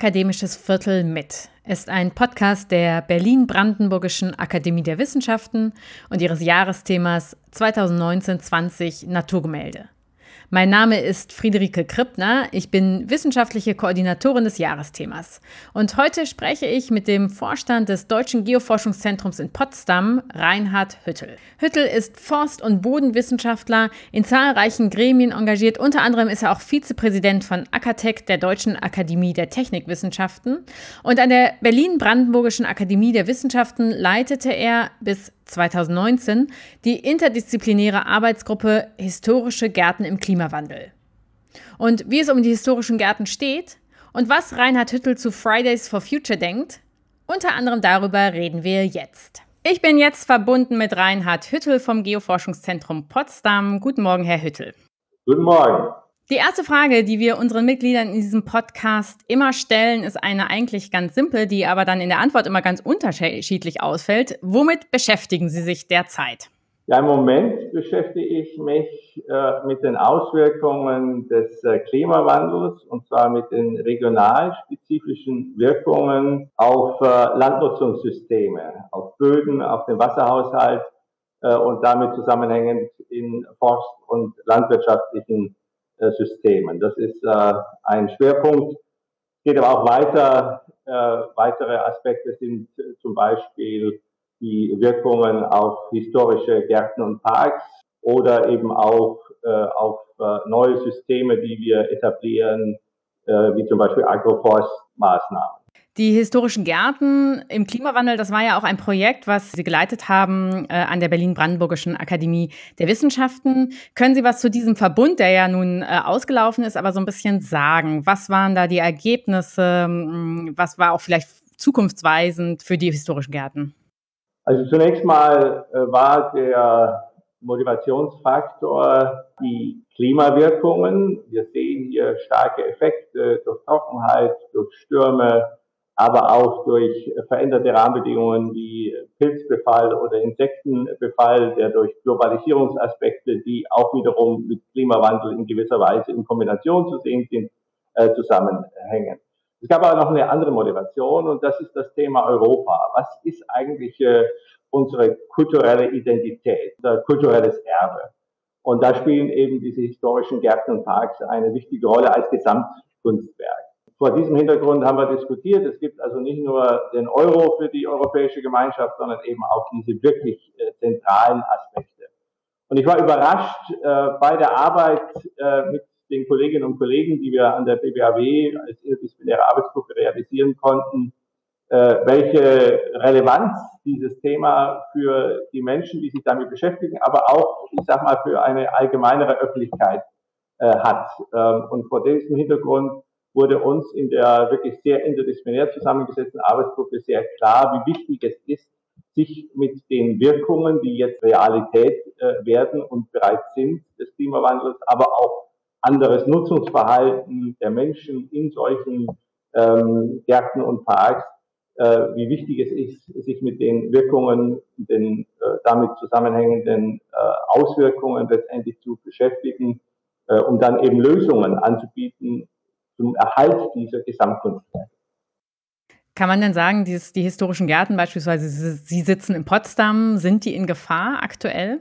Akademisches Viertel mit ist ein Podcast der Berlin-Brandenburgischen Akademie der Wissenschaften und ihres Jahresthemas 2019-20 Naturgemälde. Mein Name ist Friederike Krippner, ich bin wissenschaftliche Koordinatorin des Jahresthemas. Und heute spreche ich mit dem Vorstand des Deutschen Geoforschungszentrums in Potsdam, Reinhard Hüttel. Hüttel ist Forst- und Bodenwissenschaftler, in zahlreichen Gremien engagiert. Unter anderem ist er auch Vizepräsident von AKTEC, der Deutschen Akademie der Technikwissenschaften. Und an der Berlin-Brandenburgischen Akademie der Wissenschaften leitete er bis 2019 die interdisziplinäre Arbeitsgruppe Historische Gärten im Klimawandel. Und wie es um die historischen Gärten steht und was Reinhard Hüttel zu Fridays for Future denkt, unter anderem darüber reden wir jetzt. Ich bin jetzt verbunden mit Reinhard Hüttel vom Geoforschungszentrum Potsdam. Guten Morgen, Herr Hüttel. Guten Morgen. Die erste Frage, die wir unseren Mitgliedern in diesem Podcast immer stellen, ist eine eigentlich ganz simple, die aber dann in der Antwort immer ganz unterschiedlich ausfällt. Womit beschäftigen Sie sich derzeit? Ja, im Moment beschäftige ich mich mit den Auswirkungen des Klimawandels, und zwar mit den regionalspezifischen Wirkungen auf Landnutzungssysteme, auf Böden, auf den Wasserhaushalt und damit zusammenhängend in forst- und landwirtschaftlichen Systemen. Das ist ein Schwerpunkt. Geht aber auch weiter. Weitere Aspekte sind zum Beispiel die Wirkungen auf historische Gärten und Parks oder eben auch auf neue Systeme, die wir etablieren, wie zum Beispiel Agroforstmaßnahmen. Die historischen Gärten im Klimawandel, das war ja auch ein Projekt, was Sie geleitet haben an der Berlin-Brandenburgischen Akademie der Wissenschaften. Können Sie was zu diesem Verbund, der ja nun ausgelaufen ist, aber so ein bisschen sagen? Was waren da die Ergebnisse? Was war auch vielleicht zukunftsweisend für die historischen Gärten? Also zunächst mal war der Motivationsfaktor die Klimawirkungen. Wir sehen hier starke Effekte durch Trockenheit, durch Stürme, aber auch durch veränderte Rahmenbedingungen wie Pilzbefall oder Insektenbefall, der durch Globalisierungsaspekte, die auch wiederum mit Klimawandel in gewisser Weise in Kombination zu sehen sind, zusammenhängen. Es gab aber noch eine andere Motivation, und das ist das Thema Europa. Was ist eigentlich unsere kulturelle Identität, unser kulturelles Erbe? Und da spielen eben diese historischen Gärten und Parks eine wichtige Rolle als Gesamtkunstwerk. Vor diesem Hintergrund haben wir diskutiert. Es gibt also nicht nur den Euro für die Europäische Gemeinschaft, sondern eben auch diese wirklich zentralen Aspekte. Und ich war überrascht bei der Arbeit mit den Kolleginnen und Kollegen, die wir an der BBAW als interdisziplinäre Arbeitsgruppe realisieren konnten, welche Relevanz dieses Thema für die Menschen, die sich damit beschäftigen, aber auch, ich sag mal, für eine allgemeinere Öffentlichkeit hat. Und vor diesem Hintergrund wurde uns in der wirklich sehr interdisziplinär zusammengesetzten Arbeitsgruppe sehr klar, wie wichtig es ist, sich mit den Wirkungen, die jetzt Realität werden und bereits sind, des Klimawandels, aber auch anderes Nutzungsverhalten der Menschen in solchen Gärten und Parks, wie wichtig es ist, sich mit den Wirkungen, den damit zusammenhängenden Auswirkungen letztendlich zu beschäftigen, um dann eben Lösungen anzubieten zum Erhalt dieser Gesamtkunstwerke. Kann man denn sagen, die historischen Gärten beispielsweise, Sie sitzen in Potsdam, sind die in Gefahr aktuell?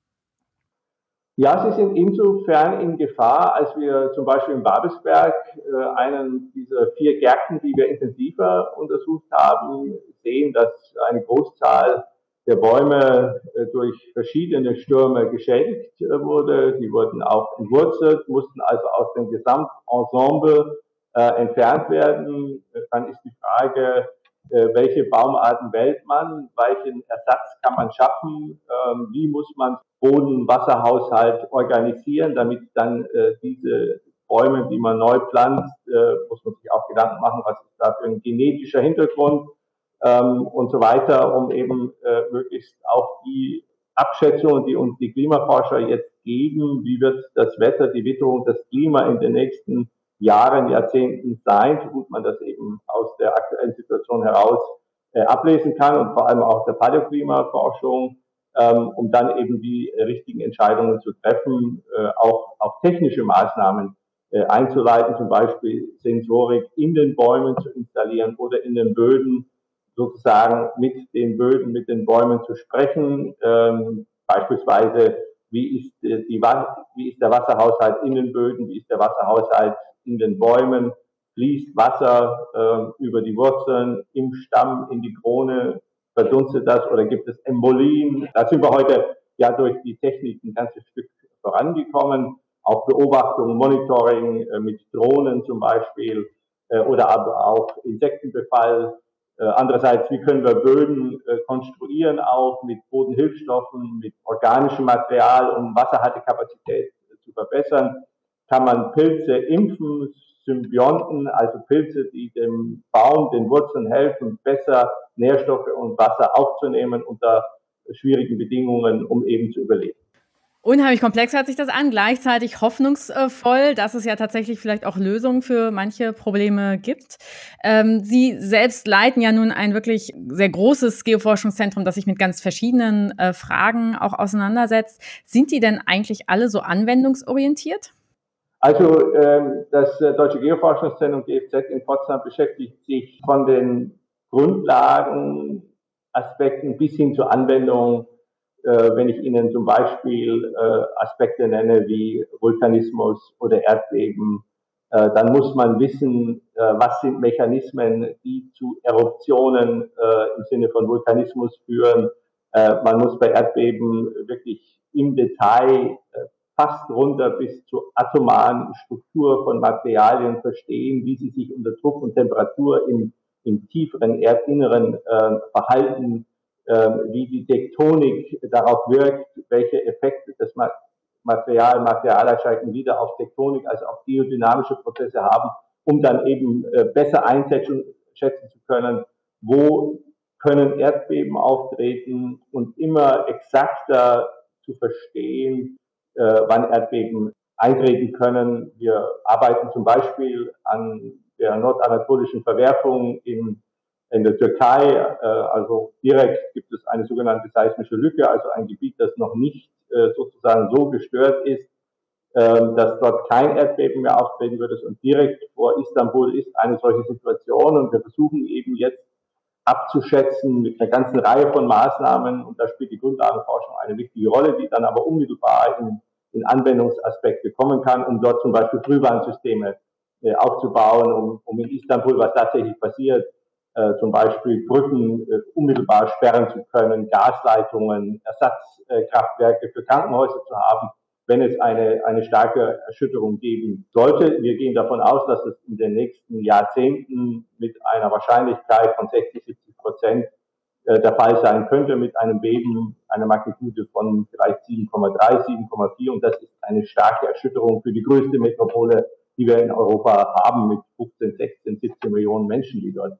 Ja, sie sind insofern in Gefahr, als wir zum Beispiel in Babelsberg einen dieser 4 Gärten, die wir intensiver untersucht haben, sehen, dass eine Großzahl der Bäume durch verschiedene Stürme geschädigt wurde. Die wurden auch entwurzelt, mussten also aus dem Gesamtensemble entfernt werden. Dann ist die Frage, welche Baumarten wählt man, welchen Ersatz kann man schaffen, wie muss man Boden-, Wasserhaushalt organisieren, damit dann diese Bäume, die man neu pflanzt, muss man sich auch Gedanken machen, was ist da für ein genetischer Hintergrund und so weiter, um eben möglichst auch die Abschätzungen, die uns die Klimaforscher jetzt geben, wie wird das Wetter, die Witterung, das Klima in den nächsten Jahren, Jahrzehnten sein, so gut man das eben aus der aktuellen Situation heraus ablesen kann, und vor allem auch der Paläoklimaforschung, um dann eben die richtigen Entscheidungen zu treffen, auch technische Maßnahmen einzuleiten, zum Beispiel Sensorik in den Bäumen zu installieren oder in den Böden, sozusagen mit den Böden, mit den Bäumen zu sprechen. Beispielsweise, wie ist der Wasserhaushalt in den Böden, wie ist der Wasserhaushalt in den Bäumen, fließt Wasser über die Wurzeln, im Stamm, in die Krone, verdunstet das oder gibt es Embolien? Da sind wir heute ja durch die Technik ein ganzes Stück vorangekommen. Auch Beobachtung, Monitoring mit Drohnen zum Beispiel oder aber auch Insektenbefall. Andererseits, wie können wir Böden konstruieren, auch mit Bodenhilfstoffen, mit organischem Material, um Wasserhaltekapazität zu verbessern? Kann man Pilze impfen, Symbionten, also Pilze, die dem Baum, den Wurzeln helfen, besser Nährstoffe und Wasser aufzunehmen unter schwierigen Bedingungen, um eben zu überleben. Unheimlich komplex hört sich das an, gleichzeitig hoffnungsvoll, dass es ja tatsächlich vielleicht auch Lösungen für manche Probleme gibt. Sie selbst leiten ja nun ein wirklich sehr großes Geoforschungszentrum, das sich mit ganz verschiedenen Fragen auch auseinandersetzt. Sind die denn eigentlich alle so anwendungsorientiert? Also das Deutsche Geoforschungszentrum GFZ in Potsdam beschäftigt sich von den Grundlagenaspekten bis hin zur Anwendung, wenn ich Ihnen zum Beispiel Aspekte nenne wie Vulkanismus oder Erdbeben, dann muss man wissen, was sind Mechanismen, die zu Eruptionen im Sinne von Vulkanismus führen. Man muss bei Erdbeben wirklich im Detail fast runter bis zur atomaren Struktur von Materialien verstehen, wie sie sich unter Druck und Temperatur im tieferen Erdinneren verhalten, wie die Tektonik darauf wirkt, welche Effekte das Materialerscheinungen wieder auf Tektonik, also auf geodynamische Prozesse haben, um dann eben besser einschätzen zu können, wo können Erdbeben auftreten und immer exakter zu verstehen, wann Erdbeben eintreten können. Wir arbeiten zum Beispiel an der nordanatolischen Verwerfung in der Türkei. Also direkt gibt es eine sogenannte seismische Lücke, also ein Gebiet, das noch nicht sozusagen so gestört ist, dass dort kein Erdbeben mehr auftreten würde. Und direkt vor Istanbul ist eine solche Situation. Und wir versuchen eben jetzt abzuschätzen mit einer ganzen Reihe von Maßnahmen. Und da spielt die Grundlagenforschung eine wichtige Rolle, die dann aber unmittelbar in Anwendungsaspekte kommen kann, um dort zum Beispiel Frühwarnsysteme aufzubauen, um in Istanbul, was tatsächlich passiert, zum Beispiel Brücken unmittelbar sperren zu können, Gasleitungen, Ersatzkraftwerke für Krankenhäuser zu haben, wenn es eine starke Erschütterung geben sollte. Wir gehen davon aus, dass es in den nächsten Jahrzehnten mit einer Wahrscheinlichkeit von 60-70% der Fall sein könnte, mit einem Beben einer Magnitude von vielleicht 7,3, 7,4. Und das ist eine starke Erschütterung für die größte Metropole, die wir in Europa haben, mit 15, 16, 17 Millionen Menschen, die dort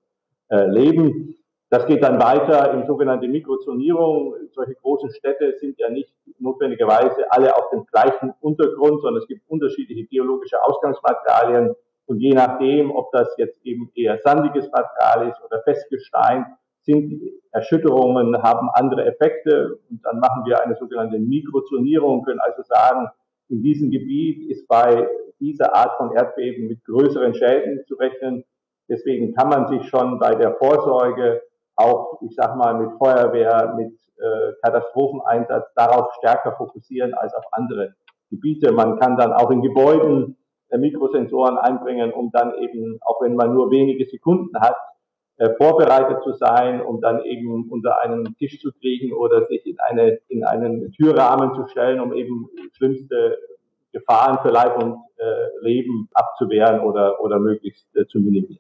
leben. Das geht dann weiter in sogenannte Mikrozonierung. Solche großen Städte sind ja nicht notwendigerweise alle auf dem gleichen Untergrund, sondern es gibt unterschiedliche geologische Ausgangsmaterialien. Und je nachdem, ob das jetzt eben eher sandiges Material ist oder Festgestein, sind Erschütterungen, haben andere Effekte. Und dann machen wir eine sogenannte Mikrozonierung, können also sagen, in diesem Gebiet ist bei dieser Art von Erdbeben mit größeren Schäden zu rechnen. Deswegen kann man sich schon bei der Vorsorge auch, ich sag mal, mit Feuerwehr, mit Katastropheneinsatz darauf stärker fokussieren als auf andere Gebiete. Man kann dann auch in Gebäuden Mikrosensoren einbringen, um dann eben, auch wenn man nur wenige Sekunden hat, vorbereitet zu sein, um dann eben unter einen Tisch zu kriegen oder sich in einen Türrahmen zu stellen, um eben schlimmste Gefahren für Leib und Leben abzuwehren oder möglichst zu minimieren.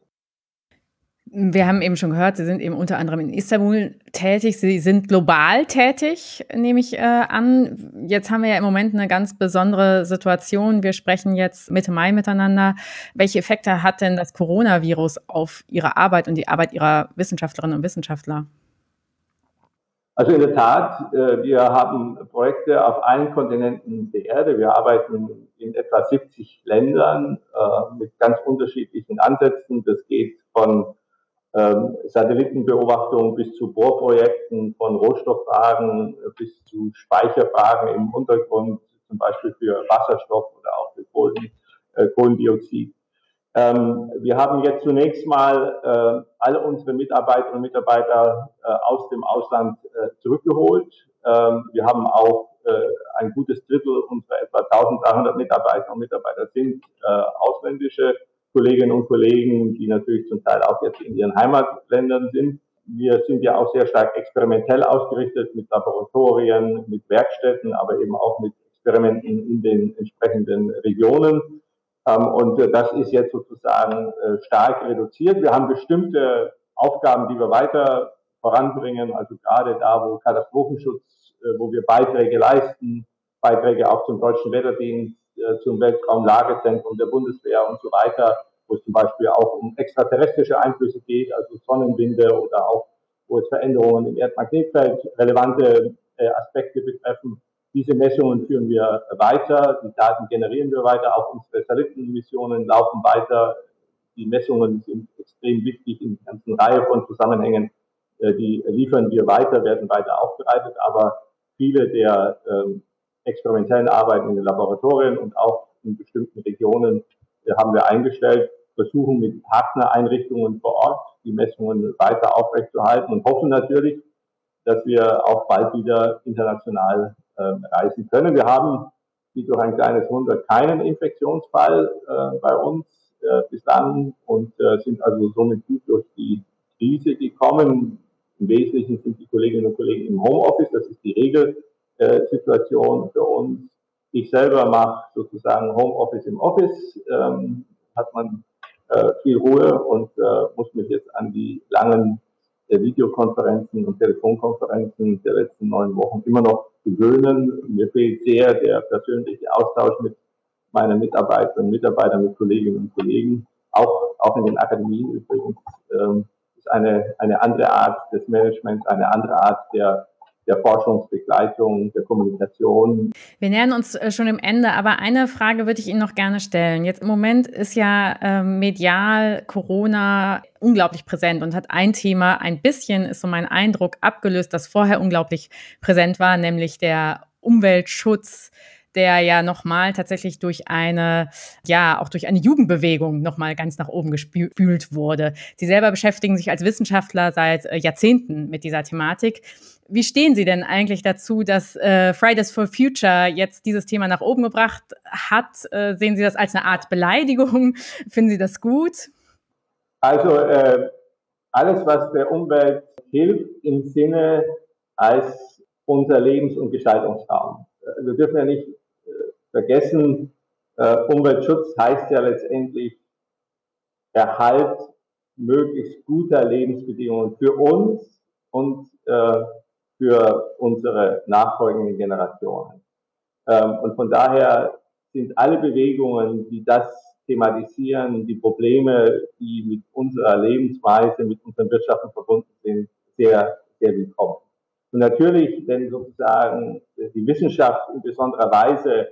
Wir haben eben schon gehört, Sie sind eben unter anderem in Istanbul tätig. Sie sind global tätig, nehme ich an. Jetzt haben wir ja im Moment eine ganz besondere Situation. Wir sprechen jetzt Mitte Mai miteinander. Welche Effekte hat denn das Coronavirus auf Ihre Arbeit und die Arbeit Ihrer Wissenschaftlerinnen und Wissenschaftler? Also in der Tat, wir haben Projekte auf allen Kontinenten der Erde. Wir arbeiten in etwa 70 Ländern mit ganz unterschiedlichen Ansätzen. Das geht von Satellitenbeobachtung bis zu Bohrprojekten, von Rohstofffragen bis zu Speicherfragen im Untergrund, zum Beispiel für Wasserstoff oder auch für Kohlendioxid. Wir haben jetzt zunächst mal alle unsere Mitarbeiterinnen und Mitarbeiter aus dem Ausland zurückgeholt. Wir haben auch ein gutes Drittel unserer etwa 1300 Mitarbeiterinnen und Mitarbeiter sind ausländische Kolleginnen und Kollegen, die natürlich zum Teil auch jetzt in ihren Heimatländern sind. Wir sind ja auch sehr stark experimentell ausgerichtet mit Laboratorien, mit Werkstätten, aber eben auch mit Experimenten in den entsprechenden Regionen. Und das ist jetzt sozusagen stark reduziert. Wir haben bestimmte Aufgaben, die wir weiter voranbringen, also gerade da, wo Katastrophenschutz, wo wir Beiträge leisten, Beiträge auch zum Deutschen Wetterdienst, zum Weltraumlagezentrum der Bundeswehr und so weiter, wo es zum Beispiel auch um extraterrestrische Einflüsse geht, also Sonnenwinde oder auch, wo es Veränderungen im Erdmagnetfeld relevante Aspekte betreffen. Diese Messungen führen wir weiter, die Daten generieren wir weiter, auch unsere Satellitenmissionen laufen weiter. Die Messungen sind extrem wichtig in einer ganzen Reihe von Zusammenhängen. Die liefern wir weiter, werden weiter aufbereitet, aber viele der experimentellen Arbeiten in den Laboratorien und auch in bestimmten Regionen haben wir eingestellt, versuchen mit Partnereinrichtungen vor Ort die Messungen weiter aufrechtzuerhalten und hoffen natürlich, dass wir auch bald wieder international reisen können. Wir haben, wie durch ein kleines Wunder, keinen Infektionsfall bei uns bislang und sind also somit gut durch die Krise gekommen. Im Wesentlichen sind die Kolleginnen und Kollegen im Homeoffice, das ist die Regelsituation für uns. Ich selber mache sozusagen Homeoffice im Office, hat man viel Ruhe und muss mich jetzt an die langen Videokonferenzen und Telefonkonferenzen der letzten 9 Wochen immer noch gewöhnen. Mir fehlt sehr der persönliche Austausch mit meinen Mitarbeiterinnen und Mitarbeitern, mit Kolleginnen und Kollegen, auch in den Akademien übrigens. Ist eine andere Art des Managements, eine andere Art der Forschungsbegleitung, der Kommunikation. Wir nähern uns schon dem Ende, aber eine Frage würde ich Ihnen noch gerne stellen. Jetzt im Moment ist ja medial Corona unglaublich präsent und hat ein Thema ein bisschen, ist so mein Eindruck, abgelöst, das vorher unglaublich präsent war, nämlich der Umweltschutz, der ja nochmal tatsächlich auch durch eine Jugendbewegung nochmal ganz nach oben gespült wurde. Sie selber beschäftigen sich als Wissenschaftler seit Jahrzehnten mit dieser Thematik. Wie stehen Sie denn eigentlich dazu, dass Fridays for Future jetzt dieses Thema nach oben gebracht hat? Sehen Sie das als eine Art Beleidigung? Finden Sie das gut? Also alles, was der Umwelt hilft, im Sinne als unser Lebens- und Gestaltungsraum. Wir dürfen ja nicht vergessen, Umweltschutz heißt ja letztendlich Erhalt möglichst guter Lebensbedingungen für uns und für unsere nachfolgenden Generationen. Und von daher sind alle Bewegungen, die das thematisieren, die Probleme, die mit unserer Lebensweise, mit unseren Wirtschaften verbunden sind, sehr, sehr willkommen. Und natürlich, wenn sozusagen die Wissenschaft in besonderer Weise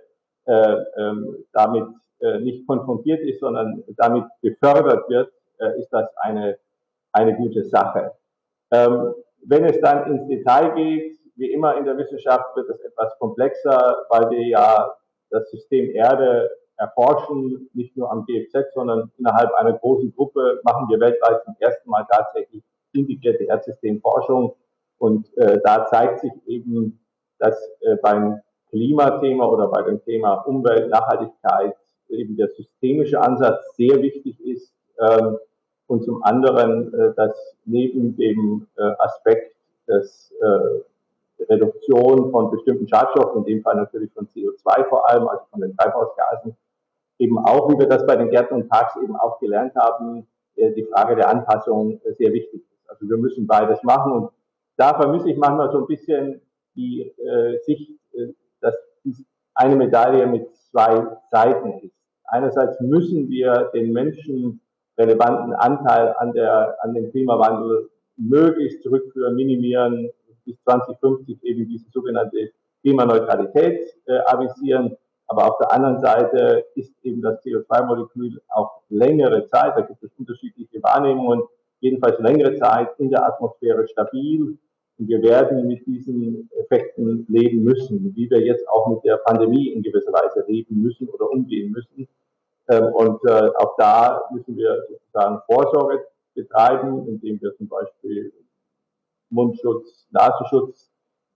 damit nicht konfrontiert ist, sondern damit befördert wird, ist das eine gute Sache. Wenn es dann ins Detail geht, wie immer in der Wissenschaft, wird es etwas komplexer, weil wir ja das System Erde erforschen, nicht nur am GFZ, sondern innerhalb einer großen Gruppe machen wir weltweit zum ersten Mal tatsächlich integrierte Erdsystemforschung. Und da zeigt sich eben, dass beim Klimathema oder bei dem Thema Umwelt, Nachhaltigkeit eben der systemische Ansatz sehr wichtig ist. Und zum anderen, dass neben dem Aspekt des Reduktion von bestimmten Schadstoffen, in dem Fall natürlich von CO2 vor allem, also von den Treibhausgasen, eben auch, wie wir das bei den Gärten und Parks eben auch gelernt haben, die Frage der Anpassung sehr wichtig ist. Also wir müssen beides machen und da vermisse ich manchmal so ein bisschen die Sicht, dass dies eine Medaille mit 2 Seiten ist. Einerseits müssen wir den Menschen relevanten Anteil an dem Klimawandel möglichst zurückführen, minimieren, bis 2050 eben diese sogenannte Klimaneutralität avisieren. Aber auf der anderen Seite ist eben das CO2-Molekül auch längere Zeit, da gibt es unterschiedliche Wahrnehmungen, jedenfalls längere Zeit in der Atmosphäre stabil. Und wir werden mit diesen Effekten leben müssen, wie wir jetzt auch mit der Pandemie in gewisser Weise leben müssen oder umgehen müssen. Und auch da müssen wir sozusagen Vorsorge betreiben, indem wir zum Beispiel Mundschutz, Nasenschutz,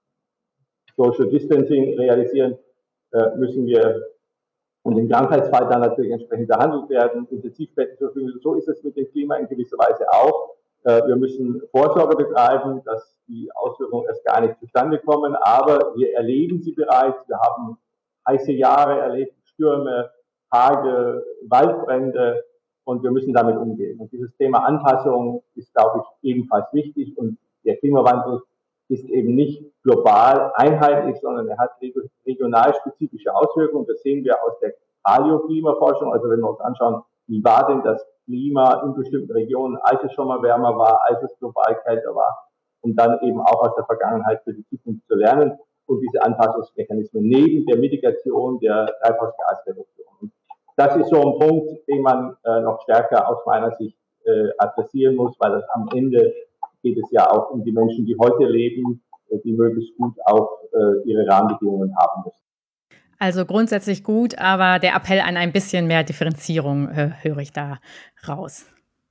Social Distancing realisieren, müssen wir und im Krankheitsfall dann natürlich entsprechend behandelt werden, Intensivbetten zur Verfügung. So ist es mit dem Klima in gewisser Weise auch. Wir müssen Vorsorge betreiben, dass die Auswirkungen erst gar nicht zustande kommen, aber wir erleben sie bereits. Wir haben heiße Jahre erlebt, Stürme, Hagel, Waldbrände und wir müssen damit umgehen. Und dieses Thema Anpassung ist, glaube ich, ebenfalls wichtig und der Klimawandel ist eben nicht global einheitlich, sondern er hat regional spezifische Auswirkungen. Das sehen wir aus der Paläoklimaforschung. Also wenn wir uns anschauen, wie war denn das Klima in bestimmten Regionen, als es schon mal wärmer war, als es global kälter war, um dann eben auch aus der Vergangenheit für die Zukunft zu lernen und diese Anpassungsmechanismen neben der Mitigation der Treibhausgasreduktion. Und das ist so ein Punkt, den man noch stärker aus meiner Sicht adressieren muss, weil das am Ende geht es ja auch um die Menschen, die heute leben, die möglichst gut auch ihre Rahmenbedingungen haben müssen. Also grundsätzlich gut, aber der Appell an ein bisschen mehr Differenzierung höre ich da raus.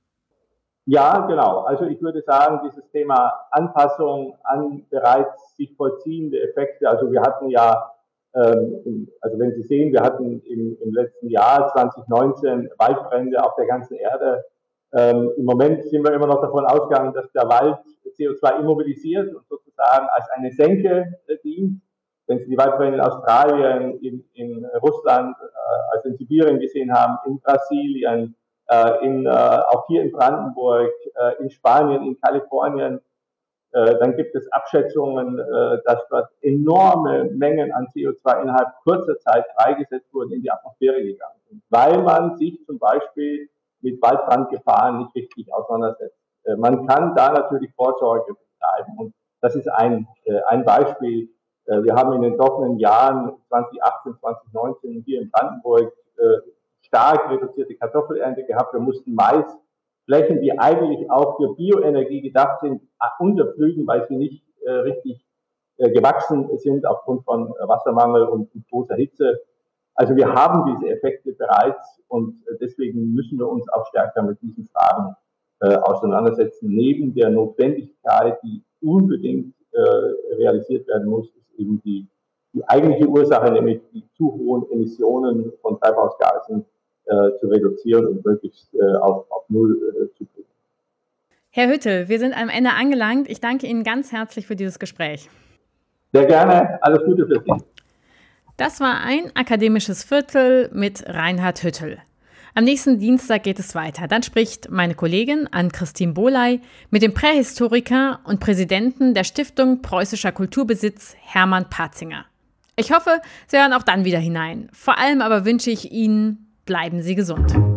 Ja, genau. Also ich würde sagen, dieses Thema Anpassung an bereits sich vollziehende Effekte, also wir hatten ja, also wenn Sie sehen, wir hatten im letzten Jahr 2019 Waldbrände auf der ganzen Erde. Im Moment sind wir immer noch davon ausgegangen, dass der Wald CO2 immobilisiert und sozusagen als eine Senke dient. Wenn Sie die Waldbrände in Australien, in Russland, also in Sibirien gesehen haben, in Brasilien, auch hier in Brandenburg, in Spanien, in Kalifornien, dann gibt es Abschätzungen, dass dort enorme Mengen an CO2 innerhalb kurzer Zeit freigesetzt wurden, in die Atmosphäre gegangen sind, weil man sich zum Beispiel mit Waldbrandgefahren nicht richtig auseinandersetzt. Man kann da natürlich Vorsorge betreiben und das ist ein Beispiel. Wir haben in den trockenen Jahren 2018, 2019 hier in Brandenburg stark reduzierte Kartoffelernte gehabt. Wir mussten Maisflächen, die eigentlich auch für Bioenergie gedacht sind, unterpflügen, weil sie nicht richtig gewachsen sind aufgrund von Wassermangel und großer Hitze. Also wir haben diese Effekte bereits und deswegen müssen wir uns auch stärker mit diesen Fragen auseinandersetzen. Neben der Notwendigkeit, die unbedingt realisiert werden muss, ist eben die eigentliche Ursache, nämlich die zu hohen Emissionen von Treibhausgasen zu reduzieren und möglichst auf Null zu bringen. Herr Hüttel, wir sind am Ende angelangt. Ich danke Ihnen ganz herzlich für dieses Gespräch. Sehr gerne. Alles Gute für Sie. Das war ein akademisches Viertel mit Reinhard Hüttel. Am nächsten Dienstag geht es weiter. Dann spricht meine Kollegin Ann-Christine Bohley mit dem Prähistoriker und Präsidenten der Stiftung Preußischer Kulturbesitz Hermann Patzinger. Ich hoffe, Sie hören auch dann wieder hinein. Vor allem aber wünsche ich Ihnen, bleiben Sie gesund.